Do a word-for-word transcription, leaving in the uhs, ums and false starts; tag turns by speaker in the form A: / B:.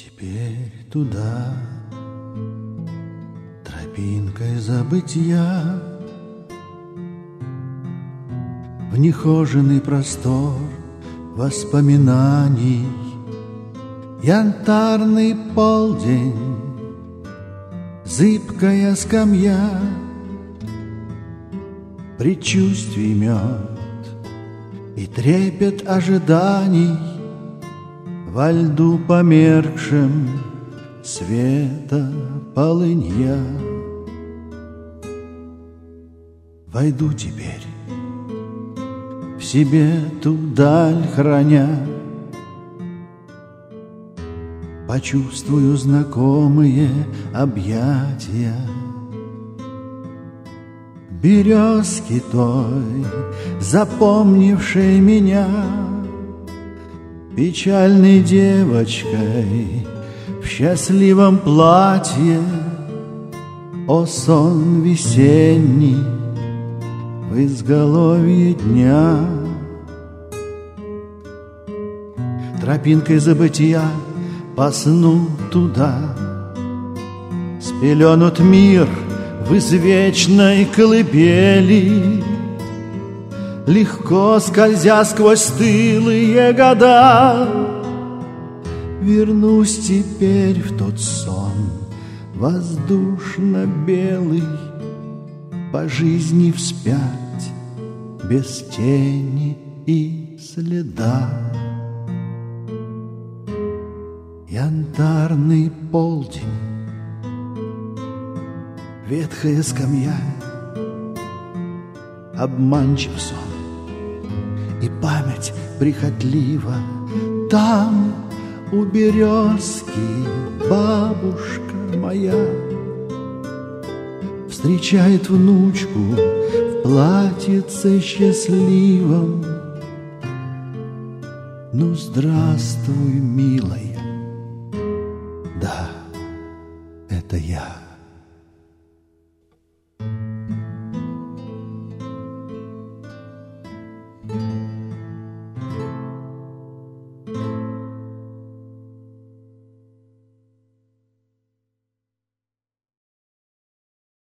A: Теперь туда, тропинкой забытья, в нехоженный простор воспоминаний. Янтарный полдень, зыбкая скамья, предчувствий мед и трепет ожиданий. Во льду померкшем света полынья. Войду теперь в себе ту даль храня, почувствую знакомые объятия березки той, запомнившей меня печальной девочкой в счастливом платье. О, сон весенний в изголовье дня. Тропинкой забытия по сну туда спеленут мир в извечной колыбели, легко скользя сквозь стылые года. Вернусь теперь в тот сон воздушно-белый, по жизни вспять без тени и следа. Янтарный полдень, ветхая скамья, обманчив сон, и память прихотлива. Там у березки бабушка моя встречает внучку в платьице счастливом. Ну, здравствуй, милая, да, это я.